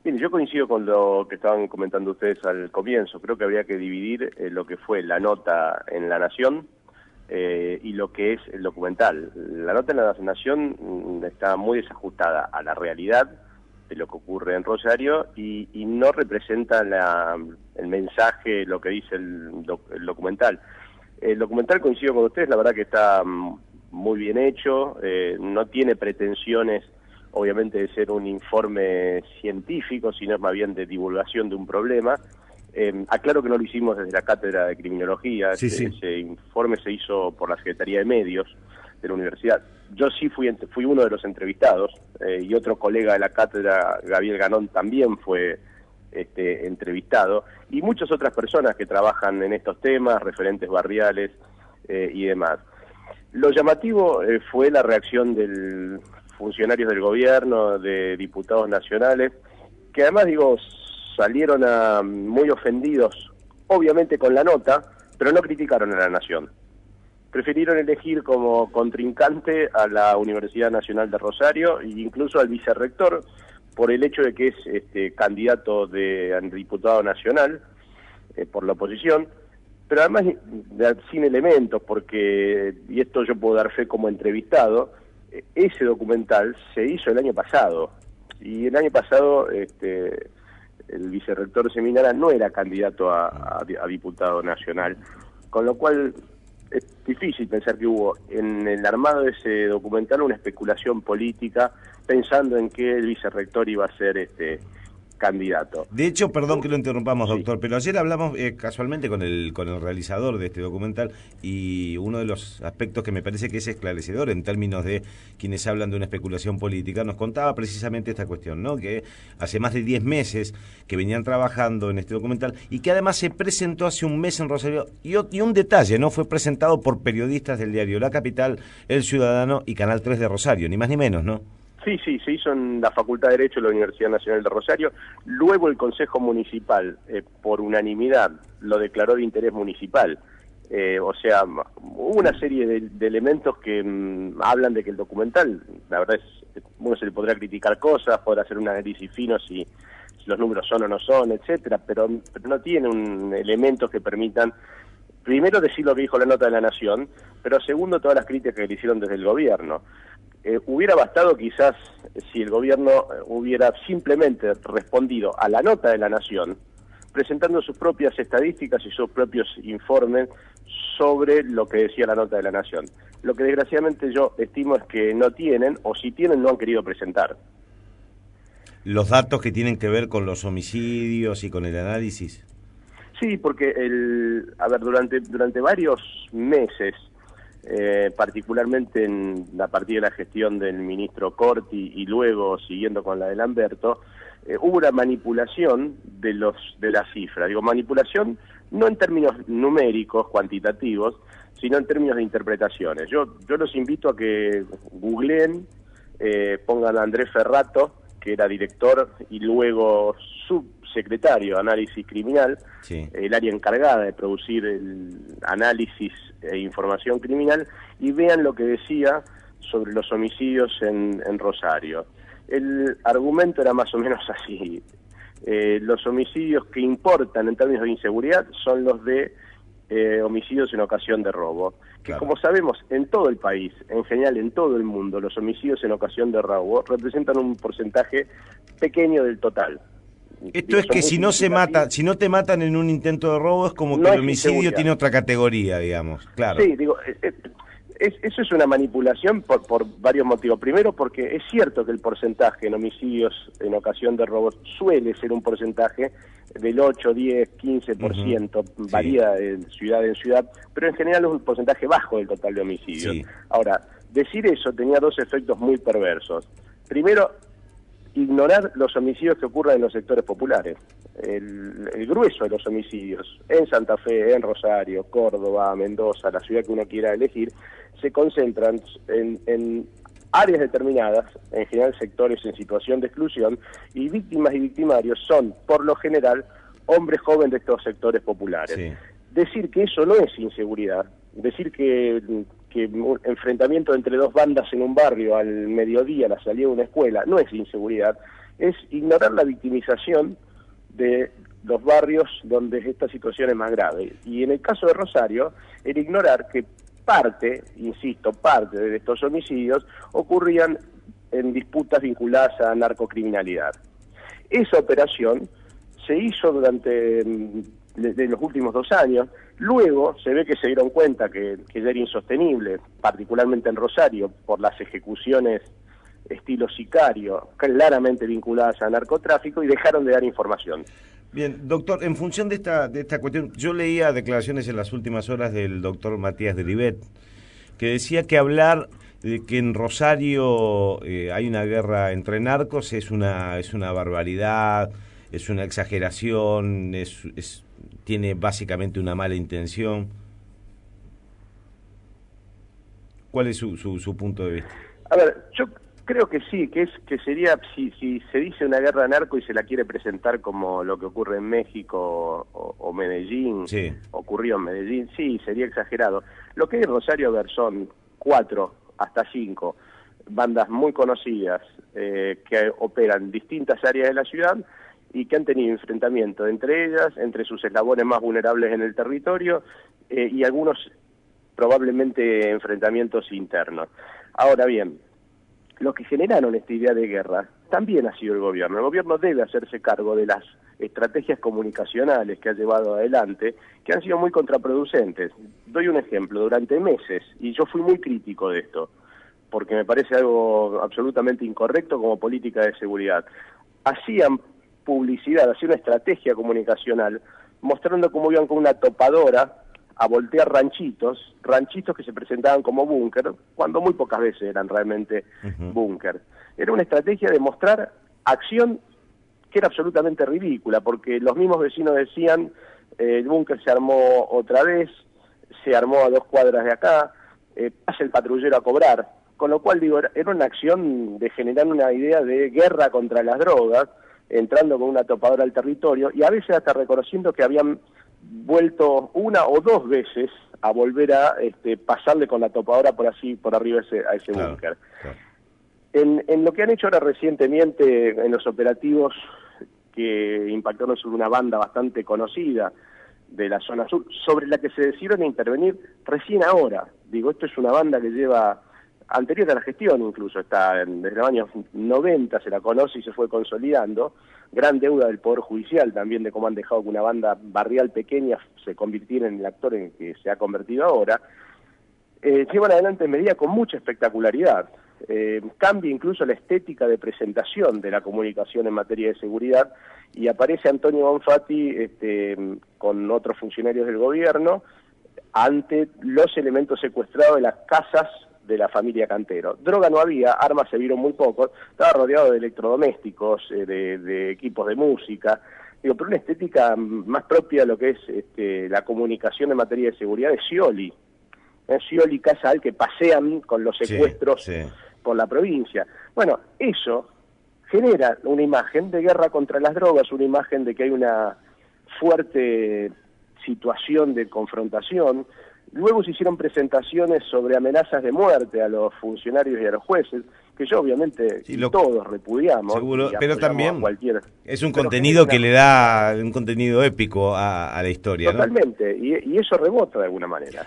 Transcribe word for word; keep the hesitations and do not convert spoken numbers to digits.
Bien, yo coincido con lo que estaban comentando ustedes al comienzo. Creo que habría que dividir eh, lo que fue la nota en La Nación eh, y lo que es el documental. La nota en La Nación mm, está muy desajustada a la realidad de lo que ocurre en Rosario y, y no representa la, el mensaje, lo que dice el, doc, el documental. El documental, coincido con ustedes, la verdad que está muy bien hecho, eh, no tiene pretensiones obviamente de ser un informe científico, sino más bien de divulgación de un problema. Eh, aclaro que no lo hicimos desde la Cátedra de Criminología, sí, ese, sí. ese informe se hizo por la Secretaría de Medios de la Universidad. Yo sí fui, fui uno de los entrevistados, eh, y otro colega de la cátedra, Gabriel Ganón, también fue este, entrevistado, y muchas otras personas que trabajan en estos temas, referentes barriales eh, y demás. Lo llamativo eh, fue la reacción de funcionarios del gobierno, de diputados nacionales, que además, digo, salieron a, muy ofendidos, obviamente con la nota, pero no criticaron a la Nación. Prefirieron elegir como contrincante a la Universidad Nacional de Rosario e incluso al vicerrector por el hecho de que es este, candidato de diputado nacional eh, por la oposición, pero además de, sin elementos, porque, y esto yo puedo dar fe como entrevistado, eh, ese documental se hizo el año pasado, y el año pasado este, el vicerrector Seminara no era candidato a, a, a diputado nacional, con lo cual es difícil pensar que hubo en el armado de ese documental una especulación política pensando en que el vicerrector iba a ser este candidato. De hecho, perdón que lo interrumpamos, sí. doctor, pero ayer hablamos eh, casualmente con el con el realizador de este documental y uno de los aspectos que me parece que es esclarecedor en términos de quienes hablan de una especulación política, nos contaba precisamente esta cuestión, ¿no? Que hace más de diez meses que venían trabajando en este documental y que además se presentó hace un mes en Rosario y, y un detalle, ¿no? Fue presentado por periodistas del diario La Capital, El Ciudadano y Canal tres de Rosario, ni más ni menos, ¿no? Sí, sí, se hizo en la Facultad de Derecho de la Universidad Nacional de Rosario. Luego el Consejo Municipal, eh, por unanimidad, lo declaró de interés municipal. Eh, o sea, hubo una serie de, de elementos que mmm, hablan de que el documental, la verdad es, uno se le podrá criticar cosas, podrá hacer un análisis fino si, si los números son o no son, etcétera, pero, pero no tiene un elementos que permitan, primero, decir lo que dijo la nota de La Nación, pero segundo, todas las críticas que le hicieron desde el gobierno. Eh, hubiera bastado quizás si el gobierno hubiera simplemente respondido a la nota de La Nación, presentando sus propias estadísticas y sus propios informes sobre lo que decía la nota de La Nación. Lo que desgraciadamente yo estimo es que no tienen, o si tienen no han querido presentar. Los datos que tienen que ver con los homicidios y con el análisis. Sí, porque el, a ver, durante, durante varios meses, Eh, particularmente en, a partir de la gestión del ministro Corti y luego siguiendo con la de Lamberto, eh, hubo una manipulación de los de las cifras. Digo, manipulación no en términos numéricos, cuantitativos, sino en términos de interpretaciones. Yo, yo los invito a que googleen, eh, pongan a Andrés Ferrato, que era director y luego subsecretario de Análisis Criminal, sí. el área encargada de producir el análisis e información criminal, y vean lo que decía sobre los homicidios en, en Rosario. El argumento era más o menos así. Eh, los homicidios que importan en términos de inseguridad son los de eh, homicidios en ocasión de robo. Que claro. Como sabemos, en todo el país, en general en todo el mundo, los homicidios en ocasión de robo representan un porcentaje pequeño del total. Esto Digo, es que si no se mata, si no te matan en un intento de robo, es como no que el homicidio tiene otra categoría, digamos. Claro. Sí, digo, es, es, eso es una manipulación por, por varios motivos. Primero, porque es cierto que el porcentaje en homicidios en ocasión de robo suele ser un porcentaje del ocho, diez, quince por ciento, uh-huh. varía sí. de ciudad en ciudad, pero en general es un porcentaje bajo del total de homicidios. Sí. Ahora, decir eso tenía dos efectos muy perversos. Primero, ignorar los homicidios que ocurren en los sectores populares. El, el grueso de los homicidios en Santa Fe, en Rosario, Córdoba, Mendoza, la ciudad que uno quiera elegir, se concentran en, en áreas determinadas, en general sectores en situación de exclusión, y víctimas y victimarios son, por lo general, hombres jóvenes de estos sectores populares. Sí. Decir que eso no es inseguridad, decir que... que un enfrentamiento entre dos bandas en un barrio al mediodía, a la salida de una escuela, no es inseguridad, es ignorar la victimización de los barrios donde esta situación es más grave. Y en el caso de Rosario, el ignorar que parte, insisto, parte de estos homicidios ocurrían en disputas vinculadas a narcocriminalidad. Esa operación se hizo durante de, de los últimos dos años, luego se ve que se dieron cuenta que, que ya era insostenible, particularmente en Rosario, por las ejecuciones estilo sicario, claramente vinculadas a narcotráfico, y dejaron de dar información. Bien, doctor, en función de esta de esta cuestión, yo leía declaraciones en las últimas horas del doctor Matías Drivet, que decía que hablar de que en Rosario eh, hay una guerra entre narcos es una es una barbaridad, es una exageración, es, es tiene básicamente una mala intención. ¿Cuál es su, su, su punto de vista? A ver, yo creo que sí, que es que sería, si, si se dice una guerra narco y se la quiere presentar como lo que ocurre en México o, o Medellín, sí. ocurrió en Medellín, sí, sería exagerado. Lo que hay en Rosario, a ver, son cuatro hasta cinco bandas muy conocidas eh, que operan en distintas áreas de la ciudad y que han tenido enfrentamientos entre ellas, entre sus eslabones más vulnerables en el territorio eh, y algunos probablemente enfrentamientos internos. Ahora bien, los que generaron esta idea de guerra también ha sido el gobierno. El gobierno debe hacerse cargo de las estrategias comunicacionales que ha llevado adelante, que han sido muy contraproducentes. Doy un ejemplo, durante meses, y yo fui muy crítico de esto, porque me parece algo absolutamente incorrecto como política de seguridad. Hacían publicidad, hacían una estrategia comunicacional, mostrando cómo iban con una topadora a voltear ranchitos, ranchitos que se presentaban como búnker, cuando muy pocas veces eran realmente uh-huh. búnker. Era una estrategia de mostrar acción que era absolutamente ridícula, porque los mismos vecinos decían, eh, el búnker se armó otra vez, se armó a dos cuadras de acá, eh, pasa el patrullero a cobrar, con lo cual, digo, era una acción de generar una idea de guerra contra las drogas, entrando con una topadora al territorio, y a veces hasta reconociendo que habían vuelto una o dos veces a volver a este, pasarle con la topadora por así por arriba a ese, a ese claro, búnker. Claro. En, en lo que han hecho ahora recientemente en los operativos que impactaron sobre una banda bastante conocida de la zona sur, sobre la que se decidieron intervenir recién ahora. Digo, esto es una banda que lleva, anterior a la gestión incluso, está en, desde los años noventa se la conoce y se fue consolidando. Gran deuda del Poder Judicial también de cómo han dejado que una banda barrial pequeña se convirtiera en el actor en que se ha convertido ahora. Eh, llevan adelante medidas con mucha espectacularidad. Eh, cambia incluso la estética de presentación de la comunicación en materia de seguridad y aparece Antonio Bonfatti este, con otros funcionarios del gobierno ante los elementos secuestrados de las casas de la familia Cantero. Droga no había, armas se vieron muy pocos, estaba rodeado de electrodomésticos, eh, de, de equipos de música, digo, pero una estética más propia de lo que es este, la comunicación en materia de seguridad de Scioli. ¿Eh? Scioli, Casal, que pasean con los secuestros sí, sí. por la provincia. Bueno, eso genera una imagen de guerra contra las drogas, una imagen de que hay una fuerte situación de confrontación. Luego se hicieron presentaciones sobre amenazas de muerte a los funcionarios y a los jueces, que yo obviamente sí, lo, todos repudiamos. Seguro, pero también cualquier, es un contenido que le da un contenido épico a, a la historia, totalmente, ¿no? y, y eso rebota de alguna manera.